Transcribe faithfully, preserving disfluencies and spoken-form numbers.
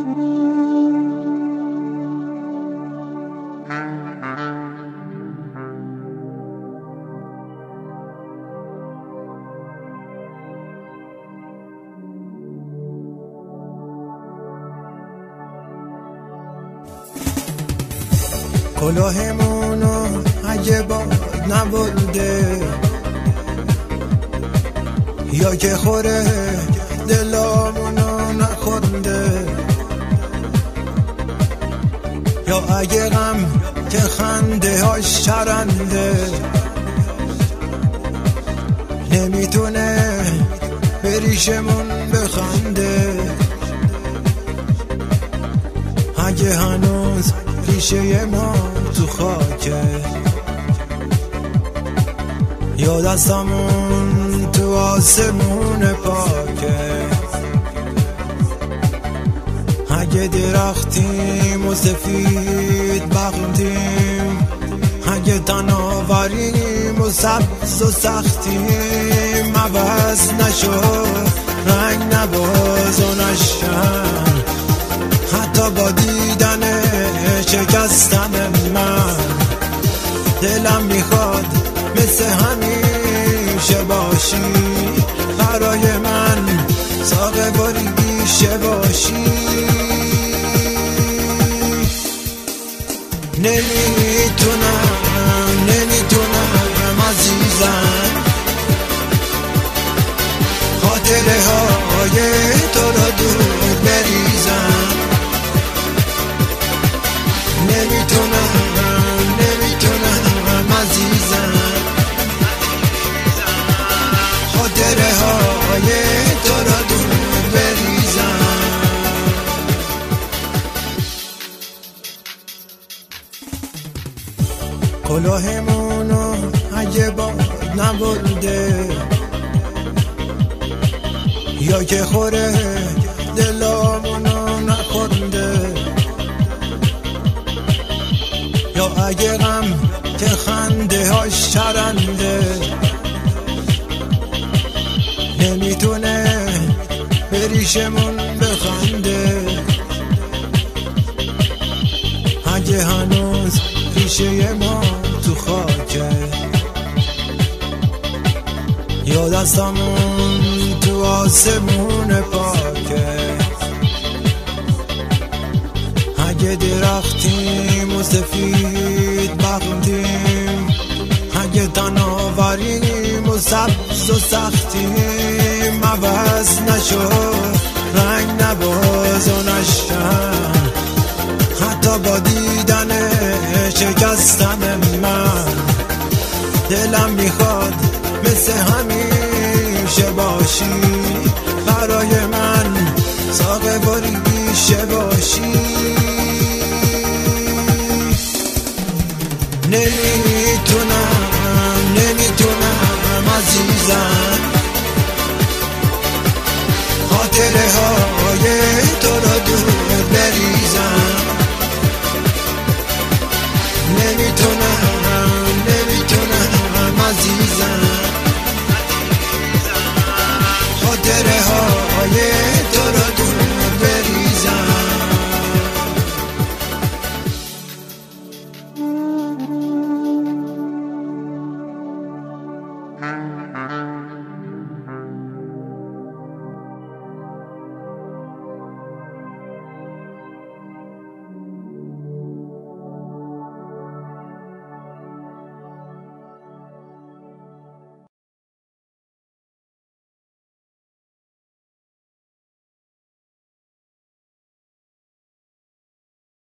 کلاهمونو اگه باد نبوده یا که خوره دلامونو نخونده، یا اگه غم که خنده هاش شرنده، نمیتونه بریشمون بخنده. اگه هنوز ریشه ما تو خاکه، یا دستمون تو آسمون پاکه، اگه درختیم و سفید بغندیم، اگه تناوریم و سبز و سختیم، عوض نشو رنگ نباز و نشن، حتی با دیدن شکستن من دلم میخواد مثل همیشه باشی، برای من ساقه باری بیشه باشی. نمیتونم نمیتونم عزیزم خاطره های تو رو دور بریزم، نمیتونم نمیتونم عزیزم خاطره های تو رو دور بریزم. کلاهمونو اگه باد نبوده یا که خوره دلامونو نخونده، یا اگه غم که خنده هاش شرنده، نمیتونه بریشمون بخنده. اگه هنوز ریشه ما تو خاکه، یا دستمون تو آسمون پاکه، اگه درختیم و سفید بغندیم، اگه تناوریم و سبز و سختیم، عوض نشو رنگ نباز و نشن، حتی با دیدن شکستن من دلم میخواد مثل همیشه باشی، برای من ساقه باری بیشه باشی. نمیتونم نمیتونم عزیزم خاطره های تو رو دور بریزم، نمیتونم نمیتونم عزیزم خاطره های